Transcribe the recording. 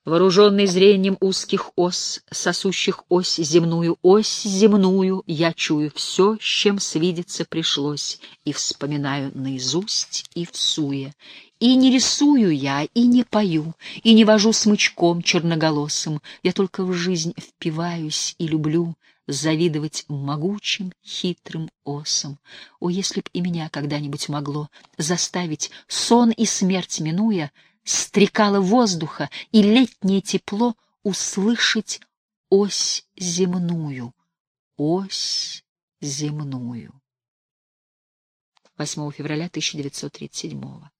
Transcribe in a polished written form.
Вооруженный зрением узких ос, сосущих ось земную, я чую все, с чем свидеться пришлось, и вспоминаю наизусть и всуе. И не рисую я, и не пою, и не вожу смычком черноголосым, я только в жизнь впиваюсь и люблю завидовать могучим, хитрым осам. О, если б и меня когда-нибудь могло заставить сон и смерть минуя, стрекало воздуха и летнее тепло услышать ось земную, ось земную. 8 февраля 1937